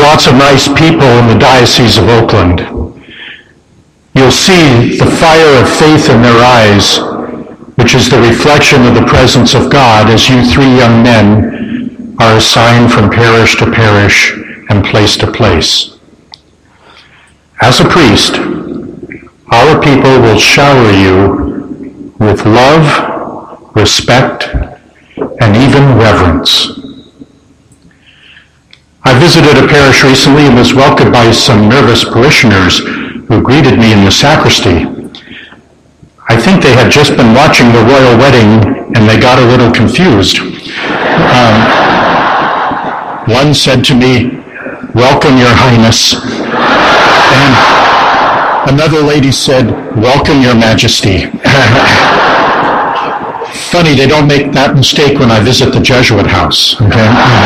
lots of nice people in the Diocese of Oakland. You'll see the fire of faith in their eyes, which is the reflection of the presence of God as you three young men are assigned from parish to parish and place to place. As a priest, our people will shower you with love, respect, and even reverence. I visited a parish recently and was welcomed by some nervous parishioners who greeted me in the sacristy. I think they had just been watching the royal wedding and they got a little confused. One said to me, "Welcome, Your Highness." And another lady said, "Welcome, Your Majesty." Funny, they don't make that mistake when I visit the Jesuit house. Okay?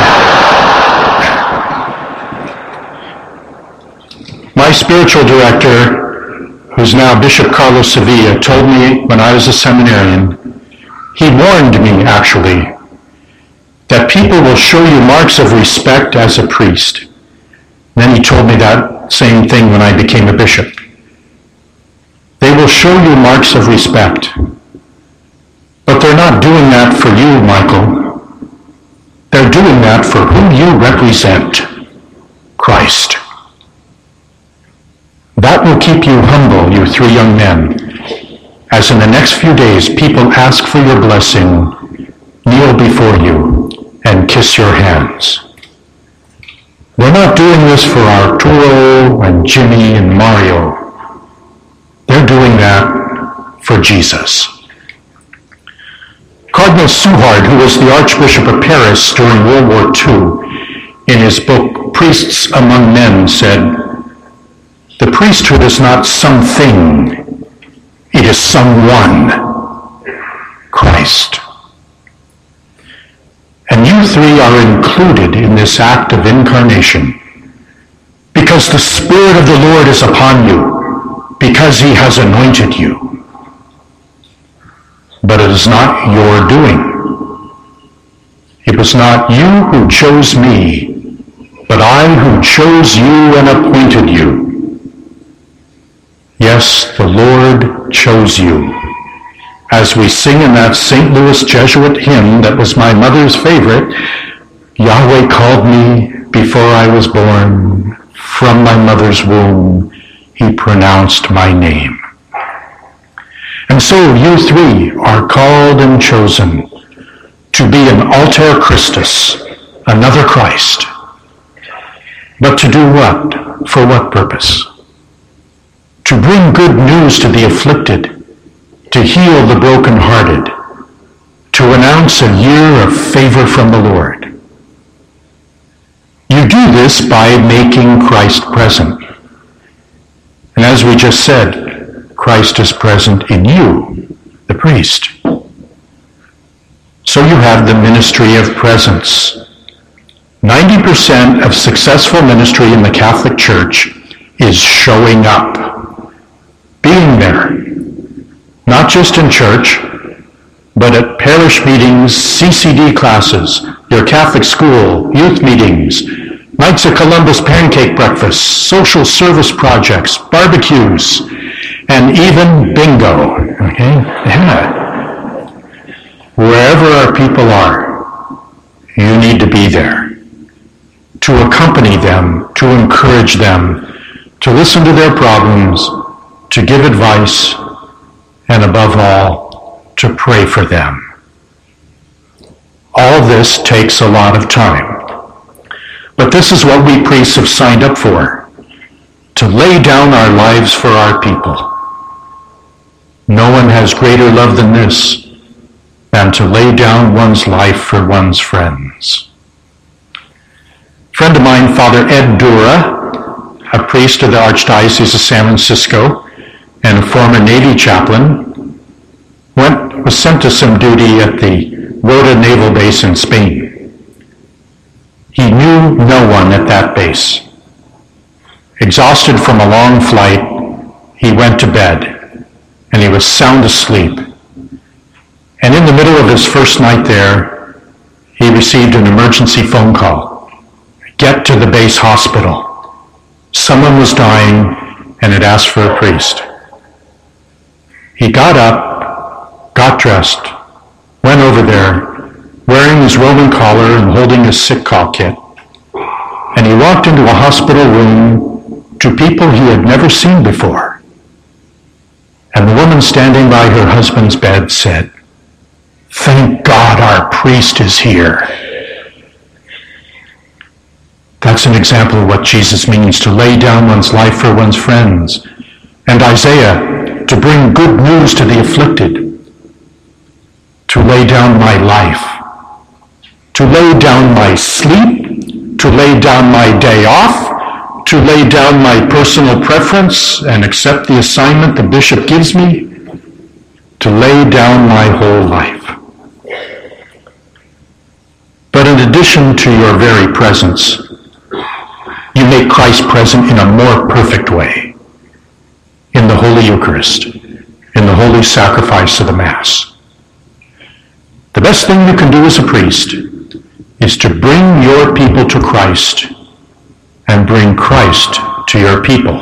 My spiritual director, who's now Bishop Carlos Sevilla, told me when I was a seminarian, he warned me actually, that people will show you marks of respect as a priest. Then he told me that same thing when I became a bishop. They will show you marks of respect. But they're not doing that for you, Michael. They're doing that for who you represent, Christ. That will keep you humble, you three young men, as in the next few days people ask for your blessing, kneel before you, and kiss your hands. We're not doing this for Arturo and Jimmy and Mario. They're doing that for Jesus. Cardinal Suhard, who was the Archbishop of Paris during World War II, in his book Priests Among Men said, "The priesthood is not something, it is someone, Christ." And you three are included in this act of incarnation because the Spirit of the Lord is upon you, because he has anointed you. But it is not your doing. It was not you who chose me, but I who chose you and appointed you. Yes, the Lord chose you. As we sing in that St. Louis Jesuit hymn that was my mother's favorite, Yahweh called me before I was born. From my mother's womb, he pronounced my name. And so you three are called and chosen to be an alter Christus, another Christ. But to do what? For what purpose? To bring good news to the afflicted, to heal the brokenhearted, to announce a year of favor from the Lord. You do this by making Christ present. And as we just said, Christ is present in you, the priest. So you have the ministry of presence. 90% of successful ministry in the Catholic Church is showing up, being there. Not just in church, but at parish meetings, CCD classes, your Catholic school, youth meetings, Knights of Columbus pancake breakfasts, social service projects, barbecues, and even bingo. Okay? Yeah. Wherever our people are, you need to be there. To accompany them, to encourage them, to listen to their problems, to give advice, and above all, to pray for them. All this takes a lot of time. But this is what we priests have signed up for, to lay down our lives for our people. No one has greater love than this, than to lay down one's life for one's friends. A friend of mine, Father Ed Dura, a priest of the Archdiocese of San Francisco and a former Navy chaplain, was sent to some duty at the Rota Naval Base in Spain. He knew no one at that base. Exhausted from a long flight, he went to bed, and he was sound asleep. And in the middle of his first night there, he received an emergency phone call. get to the base hospital. Someone was dying and had asked for a priest. He got up, got dressed, went over there, wearing his Roman collar and holding his sick call kit. And he walked into a hospital room to people he had never seen before. And the woman standing by her husband's bed said, "Thank God our priest is here." That's an example of what Jesus means to lay down one's life for one's friends. And Isaiah, to bring good news to the afflicted. To lay down my life. To lay down my sleep. To lay down my day off. To lay down my personal preference and accept the assignment the bishop gives me. To lay down my whole life. But in addition to your very presence, you make Christ present in a more perfect way, in the Holy Eucharist, in the holy sacrifice of the Mass. The best thing you can do as a priest is to bring your people to Christ and bring Christ to your people.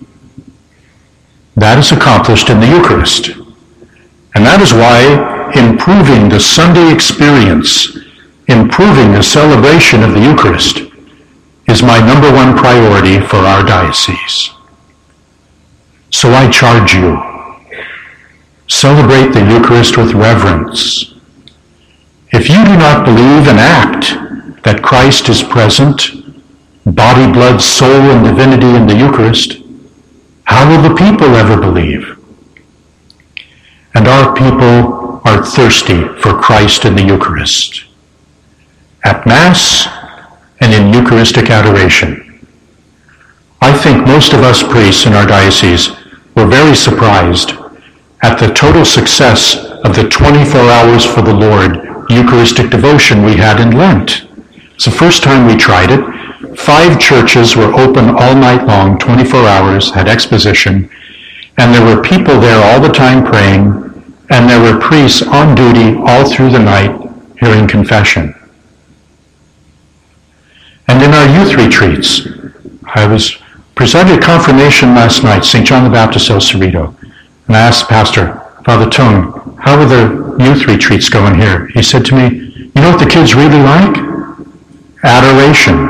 That is accomplished in the Eucharist. And that is why improving the Sunday experience, improving the celebration of the Eucharist, is my number one priority for our diocese. So I charge you, celebrate the Eucharist with reverence. If you do not believe and act that Christ is present, body, blood, soul, and divinity in the Eucharist, how will the people ever believe? And our people are thirsty for Christ in the Eucharist. At Mass and in Eucharistic adoration. I think most of us priests in our diocese were very surprised at the total success of the 24 hours for the Lord Eucharistic devotion we had in Lent. It's the first time we tried it. 5 churches were open all night long, 24 hours, had exposition, and there were people there all the time praying, and there were priests on duty all through the night hearing confession. And in our youth retreats, I was presided confirmation last night, St. John the Baptist El Cerrito, and I asked Pastor, Father Tone, how are the youth retreats going here? He said to me, you know what the kids really like? Adoration.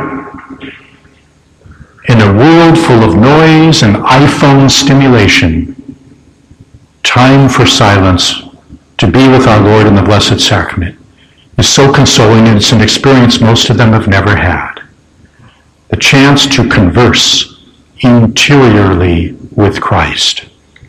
In a world full of noise and iPhone stimulation, time for silence to be with our Lord in the Blessed Sacrament is so consoling, and it's an experience most of them have never had. The chance to converse interiorly with Christ.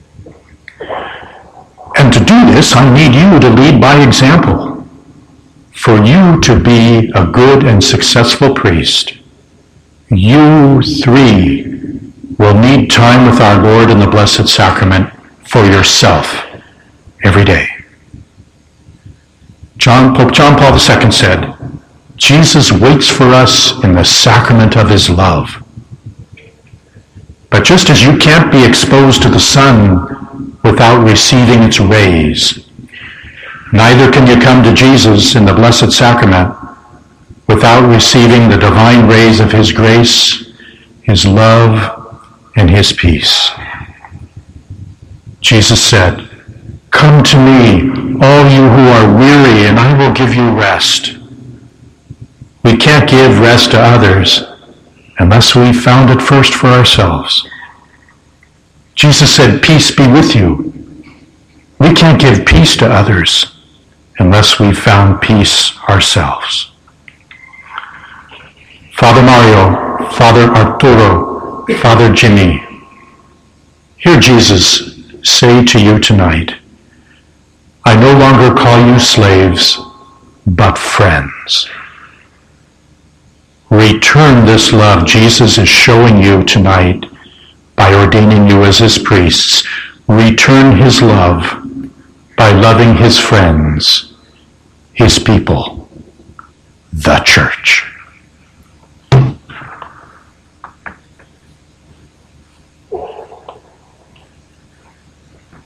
And to do this, I need you to lead by example. For you to be a good and successful priest, you 3 will need time with our Lord in the Blessed Sacrament for yourself every day. Pope John Paul II said, Jesus waits for us in the sacrament of his love. But just as you can't be exposed to the sun without receiving its rays, neither can you come to Jesus in the Blessed Sacrament without receiving the divine rays of his grace, his love, and his peace. Jesus said, come to me, all you who are weary, and I will give you rest. We can't give rest to others unless we've found it first for ourselves. Jesus said, peace be with you. We can't give peace to others unless we've found peace ourselves. Father Mario, Father Arturo, Father Jimmy, hear Jesus say to you tonight, I no longer call you slaves, but friends. Return this love Jesus is showing you tonight by ordaining you as his priests. Return his love by loving his friends, his people, the church.